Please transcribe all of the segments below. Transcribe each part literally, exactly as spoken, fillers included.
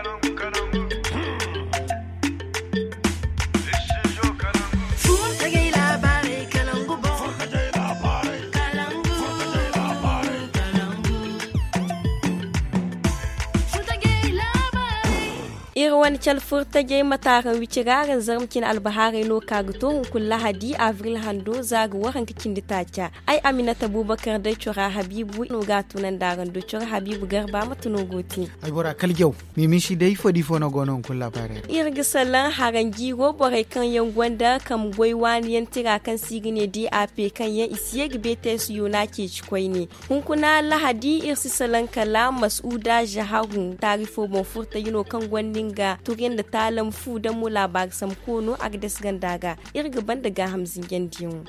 Irwan Chalfurta Jay Mataran Wichiraran Zarmkin Albahari no Kaguto Hunkula Hadi Avril Hando Zag Waran Kinditacha. I Aminata Bubakar de Chora Habibu no Gatunan Daran do Chora Habibu Garba Matunuguti. I bora Kaljo, Mimishi Day for the Fonogon Kula Pare. Irgisalan Harangi Wobore kan Yangwanda kam Boywan Yentira kan Sigine D A P kan Yan Isieg Betes Yunaki Chquaini. Hunkuna Lahadi Irsisalan Kala Masuda Jahahu Tarifo Bonfurta Yuno Kangwani ga tugen da talam fu da mu labar sam kono agdes gandaga irgaban daga hamsin gendiyon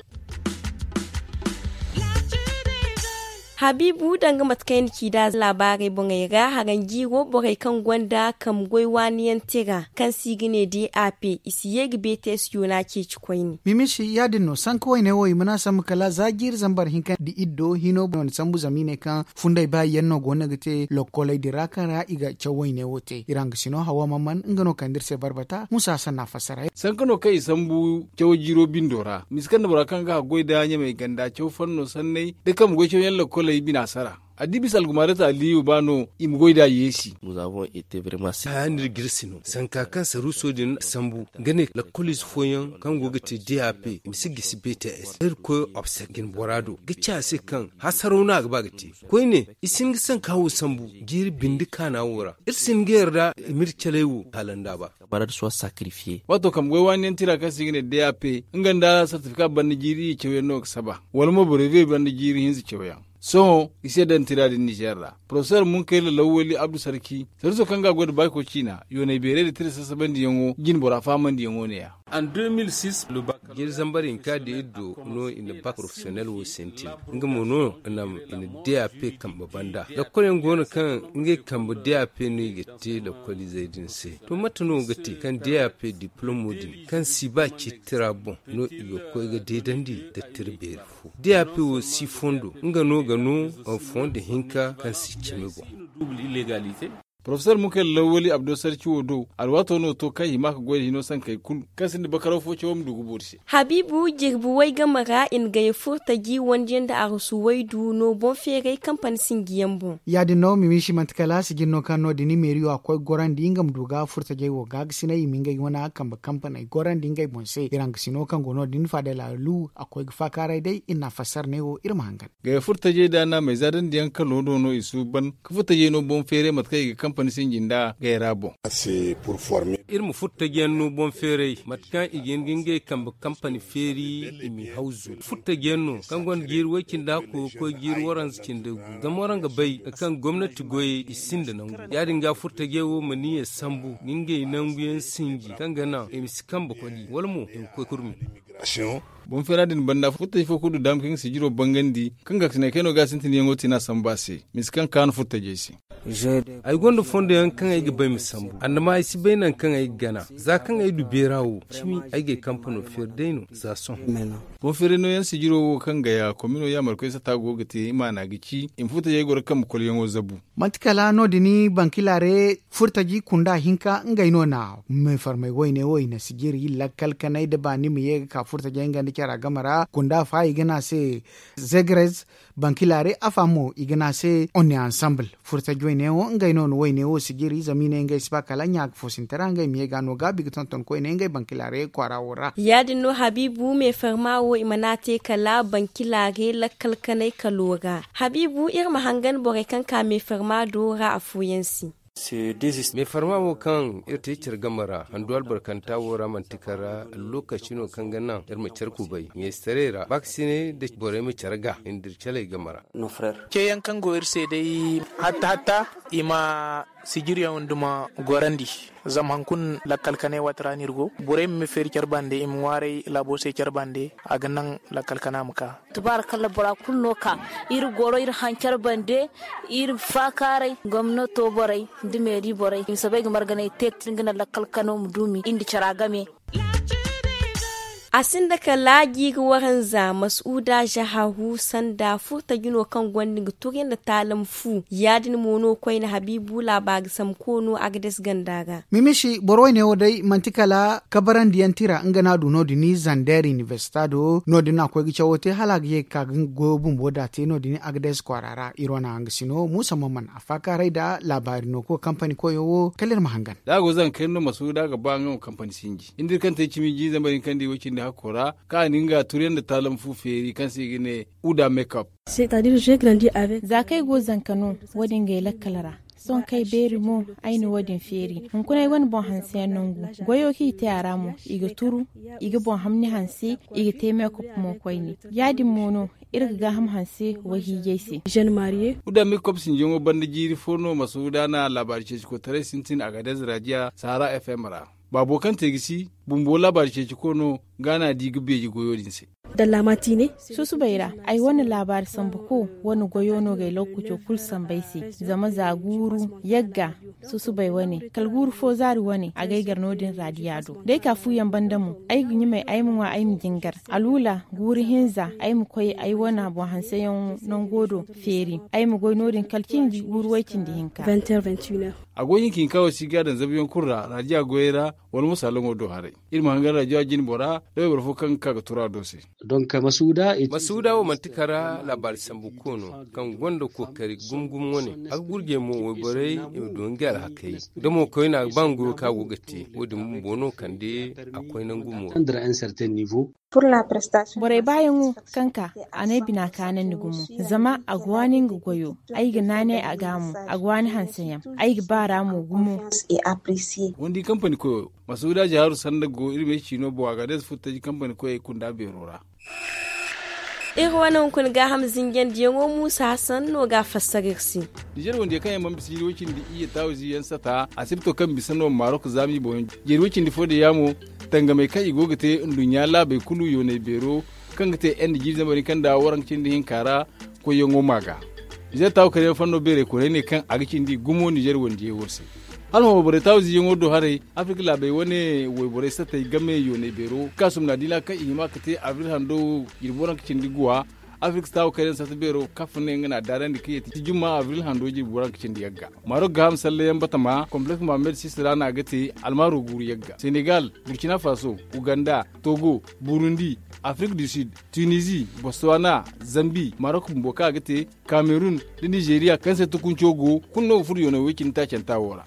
Habibu danga matkayin kida labarai bongaira haran giro borai kan gwanda kam goiwaniyan tira kan sigine D A P isiye gbetes yona ke cikwaini. Mimishi ya dinno san kawai ne woi muna samu kala zagir zambar hinka di iddo hino bon sambu zamine kan fundai ba yanno gona gate lokolai dirakara iga chawai ne wote irang sino hawa mamman ngano kandirse barbata musa sanna fasara. San kano kai sambu chawo jiro bindora miskan da barakan ga goida nya mai ganda chawo fanno sannai da kam goicho yan lokolai binasara adibis algumarata aliyu bano imgoida yeshi nous avons été vraiment hanir girsino sankakan saruso din sambu gane la kolis foyan kan gogete D A P misigisi B T S er ko obsegin borado gicha se kan hasarona gbagati ko ne isin san kawo sambu gir bindika na wura irsin gerda mirchelewu halanda ba barad so sacrifié wato kam goy wani tira kan sigine D A P nganda certificate banjiri cewe no saba wala mo brevet banjiri hinzi cewe so ise dan tira din Nigeria professeur mun kai lawali Abdou Sarki sarso kanga god bai ko China yone bere da tira saban di yango gin bora faman di yango ne ya en deux mille six le bac gir zambarin ka de iddo no in the bac professionnel wo senti ngamo no nam in D A P kam babanda da kolen gono kan nge kam D A P no gete da koli zaidin se to matano gate kan D A P diploma din kan siba ki tira bon no iyo ko ga de dandi da tirbe fu D A P wo si fondo ngano gano en fond de hinka kan si chimego double illégalité. Professeur Mukel Lawali Abdou Sarki Wodo alwato no to kai maka goyi hino san kai kun kasin da bakaro fo chawum dugu borsi Habibu jirbu wai gamara in ga furta gi wonjen da arusu wai du no bon fere kampan singiyambo ya dinno mimishi mantkala sigin no kanno dini meriyo akwai goran dingam duga furta gi wo gag sinai minga wana kamba kampan goran dingai bonse irang sino kan gono din fadela lu akwai fakare dai ina fasar ne wo irma hangan ga furta je da na mai zadan diyan kalo no isu ban ka furta je no bon fere matkai company singinda gairabo c'est pour former irmu futta gennu bon fere matkan igen ginge kamb company feri imi hauzu futta gennu kangon gir wakin da ko ko gir waran cikin da gamoran ga bai kan gwamnati goye isinda nan ya dinga futta gewo mani ya sambu ginge nan guyen singi kangana imi sikamba ko di walmu ko kurmi bon fera din banda futta ifo kudu dam kin sijiro bangandi kanga kina keno ga sintin yango tina sambase miskan kan futta jesi ay gondo fonde yan kan ay gbe misambu annama ay sibenan kan ay gana za kan ay du berawo chimi ay ge company ferdeno za son bon fere no yan sijiro kan ga ya komino ya marko isa ta gogete imana gici in futta je gor kam kol yango zabu matkala no dini bankilare furtaji kunda hinka ngai no na me farmai goine woine sigiri lakkal kanai da bani mu ye ka furtaji ngandi kera gamara kunda fa igana se zegrez bankilare afamo igana se on ensemble furtaji ne o ngai no woine o sigiri zamine ngai spa kala nyak fosintera ngai mi gano gabi ton ton ko ne ngai bankilare kwara wora yadin no Habibu me farmawo imanate kala bankilare lakkal kanai kaloga Habibu irma hangan bore kan ka me farma dora afuyensi me farma wo kan irte cir gamara handuwal barkanta wora mantikara lokacin no kan ganan ir mu cirku bai me starera vaccine da bore mu cirga indir chale gamara no frère ke yankan go irse dai hatta hatta ima sigiriya unduma gorandi zam hankun lakkal kane watranirgo bore me fer charbande im ware labo se charbande aganan lakkal kana muka tabarakallah bora kulno ka ir goro ir hanchar bande ir fakare gomno to borai dimeri borai sabai margane tek ngana lakkal kano mudumi indi charagame asin da kala giga waran za masuda jahahu sanda furta gino kan gwandin turin da talam fu yadin mono kwai na habibu labag sam kono agdes gandaga mimishi boroi ne wodai mantikala kabaran diantira ngana du no dini zander universitado no dina kwai gicha wote halagye kagin gobun boda te no dini agdes kwarara irona angisino musa mamman afaka raida labari no ko company ko yowo kalir mahangan dago zan kai no masuda ga bangan company sinji indir kan te chimi ji zambarin kan di wacin da hakora ka ninga turen da talam fu feri kan sai gine uda makeup c'est-à-dire j'ai grandi avec zakai go zankano wadin ga lakkalara son kai beri mo aini wadin feri hun kunai wani bon hansi nongu goyo ki te aramu iga turu iga bon hamni hansi iga te makeup mo koini yadin mono irga ga ham hansi wahi yesi jeune marié uda makeup sin jongo banda jiri fono masuda na labari ce ko tare sintin aga dazrajiya sahara fm ra babo kan tegisi bumbo labari ce ko no gana digi beji goyo dinse da la matinée susu baira ai wani labari sambuko wani goyo no ga lokuto kul sambaisi zama zaguru yagga susu bai wani kalguru fo zari wani a gaigar nodin radiyado dai ka fuyan bandamu ai gunyi mai ai mun wa ai mun jingar alula guri hinza ai mu koyi ai wana bo hansayon non godo feri ai mu goy nodin kalkin ji gurwaikin di hinka vingt heures vingt et une heures a goyin kin kawo siga da zabiyon kurra radiya goyera wani musalin odo hare ilma hangar radiya jin bora da bai barfo kan kaga tura dose don ka masuda masuda wa mantikara labar sambukono kan gondo kokari gumgum woni ak gurge mo wo borai don gal hakai da mo koy na bango ka gogati wodi mun bono kande akwai nan gumo under un certain niveau pour la prestation bore bayan kanka anai bina kanan ni gumo zama agwanin goyo ai ga nane a gamu agwani hansanya ai ga bara mu gumo et apprécier wandi company ko masuda jaharu sanda go irme chino bo aga des futaji company ko e kunda berora iri wannan kun ga hamzin gen diyango Musa Hassan no ga fassararsi Niger wanda kan yamman bisiri wakin da iya tawzi yan sata asibto kan bisano Marok zami bon jer wakin da fode yamo tanga mai kai gogate dunya la bai kulu yo ne bero kan gate en ji zamani kan da waran cin din kara ko yango maga je taw kare fanno bere ko ne kan agicin di gumo Niger wanda ya wurse almo bore tawzi yango do hare Afrika la bai wone we bore sata game yo ne bero kasum na dila kai hima kate avril hando girboran cin di guwa Afrika taw kare sata bero kafne ngana daran di kiyeti juma avril hando girboran cin di yagga maro gam salle yan batama complex Mohamed Sisra na gate almaro guru yagga Senegal Burkina Faso Uganda Togo Burundi Afrique du Sud Tunisie Botswana Zambie Maroc mboka gate Cameroon da Nigeria kan sai tukun chogo kunno furiyo na wikin ta canta wora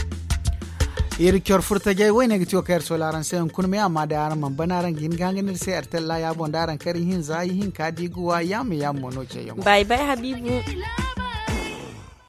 iri kyor furta jay wayne gito kayar solaran sen kun me amma da aran man banaran gin ganganir sai artella ya bondaran kari hin zai hin kadi guwa yam yam mono ce yam bye bye habibu.